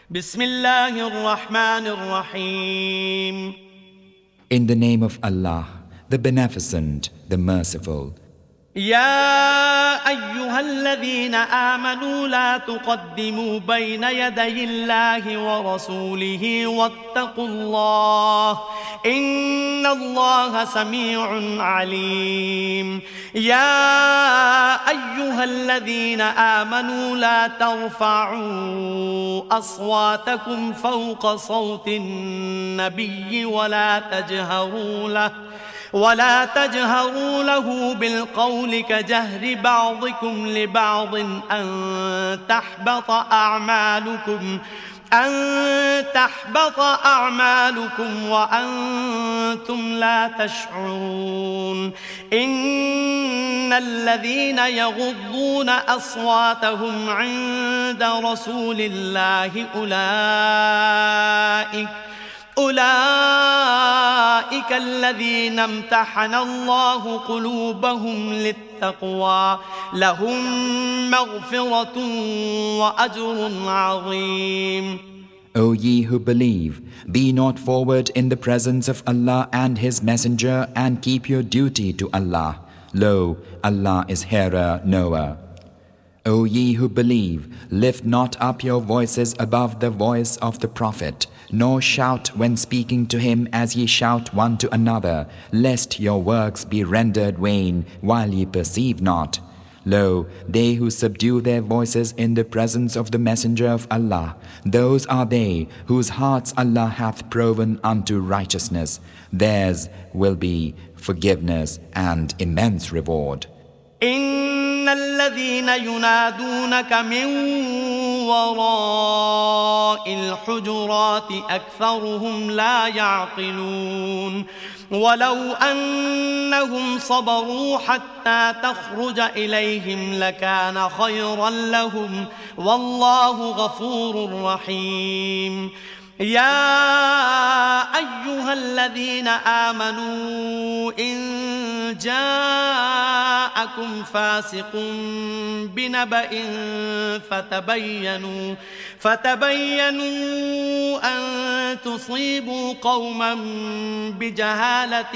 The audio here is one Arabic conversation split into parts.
بسم الله الرحمن الرحيم. In the name of Allah, the Beneficent, the Merciful. يا أيها الذين آمنوا لا تقدموا بين يدي الله ورسوله واتقوا الله إن الله سميع عليم. يا أيها الذين آمنوا لا ترفعوا أصواتكم فوق صوت النبي ولا تجهروا له بالقول كجهر بعضكم لبعض أن تحبط أعمالكم وأنتم لا تشعرون. إن الذين يغضون أصواتهم عند رسول الله أولئك الذين امتحن الله قلوبهم للتقوى لهم مغفرة وأجر عظيم. O ye who believe, be not forward in the presence of Allah and His Messenger, and keep your duty to Allah. Lo, Allah is hearer, knower. O ye who believe, lift not up your voices above the voice of the Prophet, nor shout when speaking to him as ye shout one to another, lest your works be rendered vain while ye perceive not. Lo, they who subdue their voices in the presence of the Messenger of Allah, those are they whose hearts Allah hath proven unto righteousness. Theirs will be forgiveness and immense reward. إن الذين ينادونك من وراء الحجرات أكثرهم لا يعقلون. ولو أنهم صبروا حتى تخرج إليهم لكان خيرا لهم والله غفور رحيم. يا أيها الذين آمنوا إن جاءكم فاسق بنبأ فتبينوا أن تصيبوا قوما بجهالة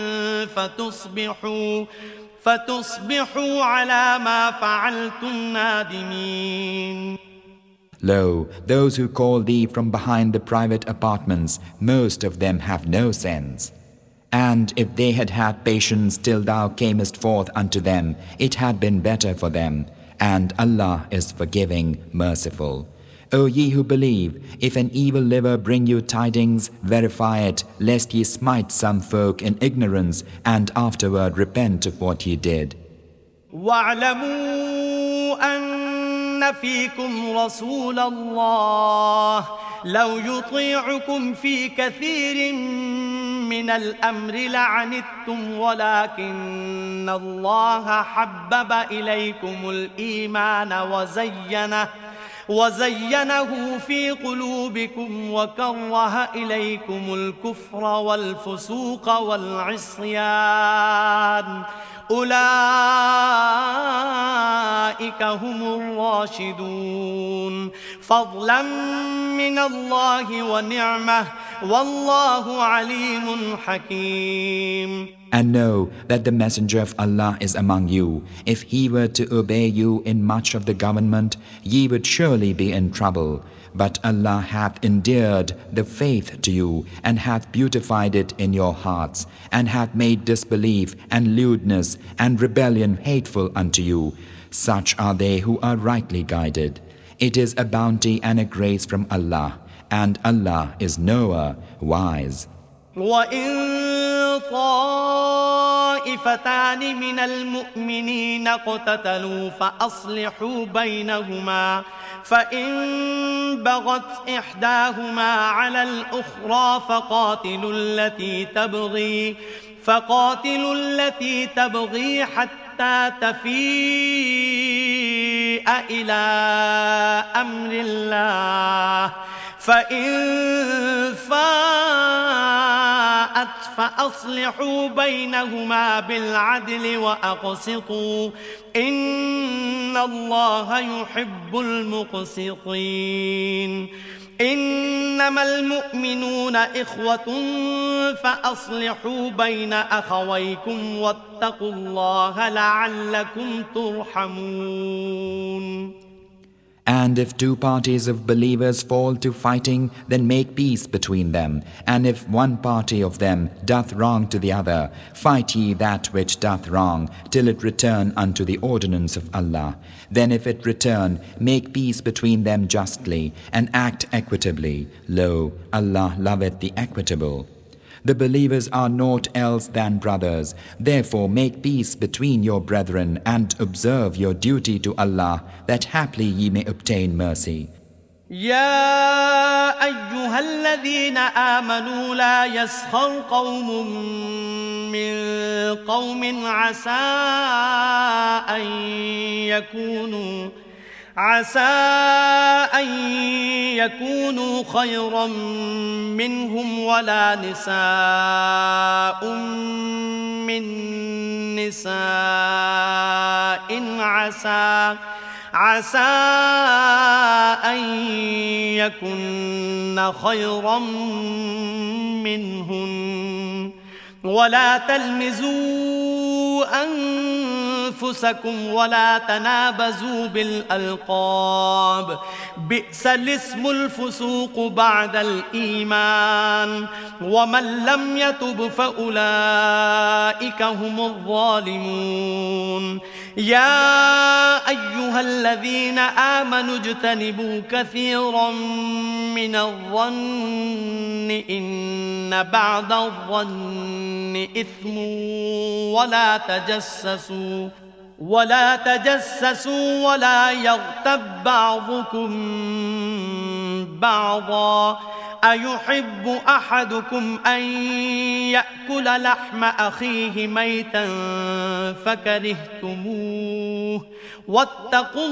فتصبحوا على ما فعلتم نادمين. Lo, those who call thee from behind the private apartments, most of them have no sense. And if they had had patience till thou camest forth unto them, it had been better for them. And Allah is forgiving, merciful. O ye who believe, if an evil liver bring you tidings, verify it, lest ye smite some folk in ignorance, and afterward repent of what ye did. وَاعْلَمُوا أَنَّ فِيكُمْ رَسُولَ اللَّهِ لَوْ يُطِيعُكُمْ فِي كَثِيرٍ من الأمر لعنتم ولكن الله حبب إليكم الإيمان وزينه في قلوبكم وكره إليكم الكفر والفسوق والعصيان أولئك هم الراشدون فضلا من الله ونعمه والله عليم حكيم. And know that the Messenger of Allah is among you. If he were to obey you in much of the government, ye would surely be in trouble. But Allah hath endeared the faith to you, and hath beautified it in your hearts, and hath made disbelief and lewdness and rebellion hateful unto you. Such are they who are rightly guided. It is a bounty and a grace from Allah, and Allah is knower, wise. وَإِن طَائِفَتَانِ مِنَ الْمُؤْمِنِينَ اقْتَتَلُوا فَأَصْلِحُوا بَيْنَهُمَا فَإِن بَغَتْ إِحْدَاهُمَا عَلَى الْأُخْرَى فَقَاتِلُوا الَّتِي تَبْغِي حَتَّى تَفِيءَ إِلَى أَمْرِ اللَّهِ فَإِن فَاءَتْ فَأَصْلِحُوا بَيْنَهُمَا بِالْعَدْلِ وَأَقْسِطُوا إِنَّ اللَّهَ يُحِبُّ الْمُقْسِطِينَ. إنما المؤمنون إخوة فأصلحوا بين أخويكم واتقوا الله لعلكم ترحمون. And if two parties of believers fall to fighting, then make peace between them. And if one party of them doth wrong to the other, fight ye that which doth wrong, till it return unto the ordinance of Allah. Then if it return, make peace between them justly, and act equitably. Lo, Allah loveth the equitable. The believers are naught else than brothers. Therefore make peace between your brethren and observe your duty to Allah, that haply ye may obtain mercy. يا أيها الذين آمنوا لا يسخر قوم من قوم عسى أن يكونوا خيرا منهم ولا نساء من نساء عسى أن يكن خيرا منهن ولا تلمزوا أنفسكم ولا تنابزوا بالألقاب بئس الاسم الفسوق بعد الإيمان ومن لم يتب فأولئك هم الظالمون. يا أيها الذين آمنوا اجتنبوا كثيرا من الظن إن بعض الظن إثم ولا تجسسوا ولا يغتب بعضكم بعضا أيحب أحدكم أن يأكل لحم أخيه ميتا فكرهتموه واتقوا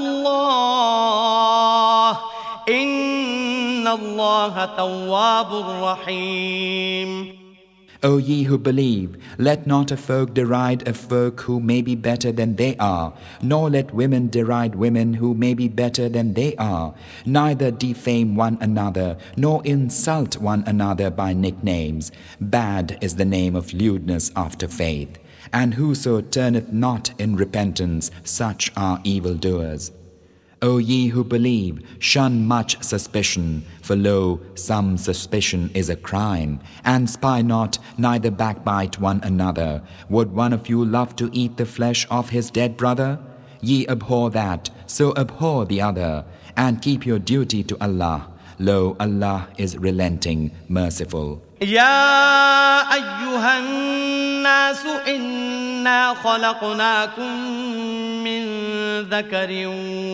الله إن الله تواب رحيم. O ye who believe, let not a folk deride a folk who may be better than they are, nor let women deride women who may be better than they are. Neither defame one another, nor insult one another by nicknames. Bad is the name of lewdness after faith. And whoso turneth not in repentance, such are evildoers. O ye who believe, shun much suspicion, for lo, some suspicion is a crime. And spy not, neither backbite one another. Would one of you love to eat the flesh of his dead brother? Ye abhor that, so abhor the other, and keep your duty to Allah. Lo, Allah is relenting, merciful. يا أيها الناس إنا خلقناكم من ذكر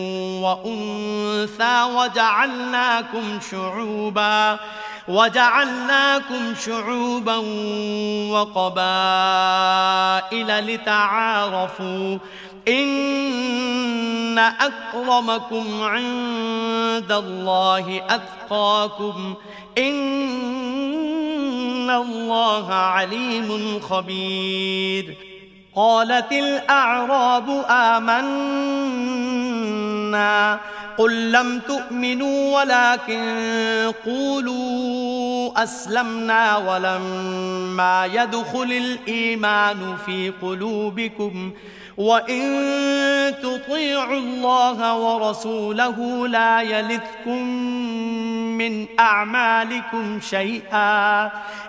وأنثى وجعلناكم شعوبا وقبائل لتعارفوا إن أكرمكم عند الله أتقاكم إن الله عليم خبير. قالت الأعراب آمنا قل لم تؤمنوا ولكن قولوا أسلمنا ولما يدخل الإيمان في قلوبكم وإن تطيعوا الله ورسوله لا يلتكم من أعمالكم شيئا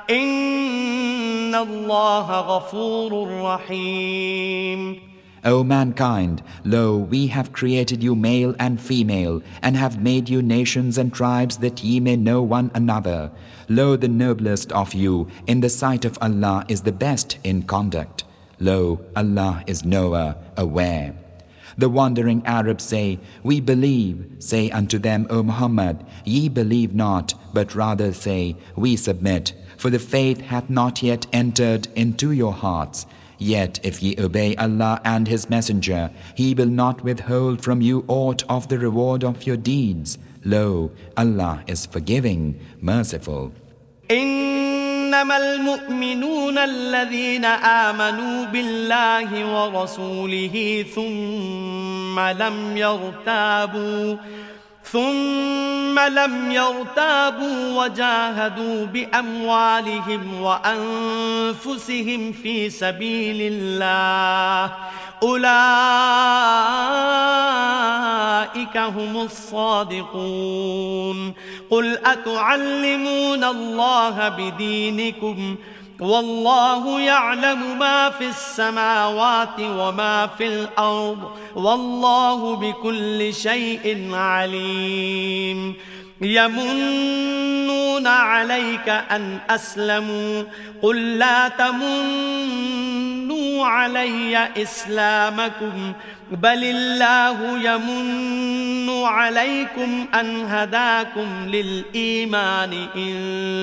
إن الله غفور رحيم. O mankind, lo, we have created you male and female, and have made you nations and tribes that ye may know one another. Lo, the noblest of you in the sight of Allah is the best in conduct. Lo, Allah is knower, aware. The wandering Arabs say, we believe. Say unto them, O Muhammad, ye believe not, but rather say, we submit. For the faith hath not yet entered into your hearts. Yet if ye obey Allah and His Messenger, He will not withhold from you aught of the reward of your deeds. Lo, Allah is forgiving, merciful. إنما المؤمنون الذين آمنوا بالله ورسوله ثم ثم لم يرتابوا وجاهدوا بأموالهم وأنفسهم في سبيل الله أولئك هم الصادقون قل أتعلمون الله بدينكم والله يعلم ما في السماوات وما في الأرض والله بكل شيء عليم يمنون عليك أن أسلموا قل لا تمنوا علي إسلامكم بل الله يمن عليكم أن هداكم للإيمان إن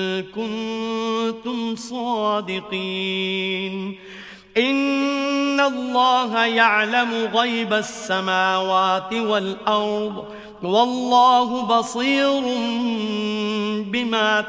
كنتم صادقين إن الله يعلم غيب السماوات والأرض والله بصير بما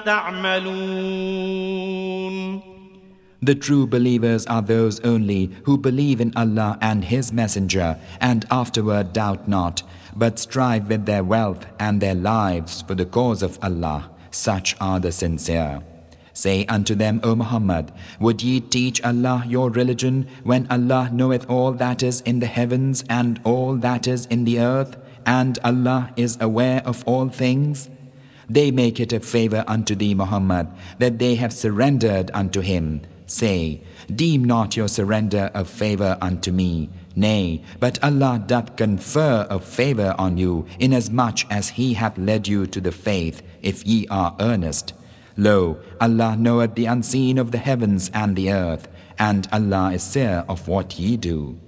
تعملون. The true believers are those only who believe in Allah and His Messenger and afterward doubt not, but strive with their wealth and their lives for the cause of Allah. Such are the sincere. Say unto them, O Muhammad, would ye teach Allah your religion when Allah knoweth all that is in the heavens and all that is in the earth, and Allah is aware of all things? They make it a favor unto thee, Muhammad, that they have surrendered unto Him. Say, deem not your surrender a favor unto me. Nay, but Allah doth confer a favor on you, inasmuch as He hath led you to the faith, if ye are earnest. Lo, Allah knoweth the unseen of the heavens and the earth, and Allah is seer of what ye do.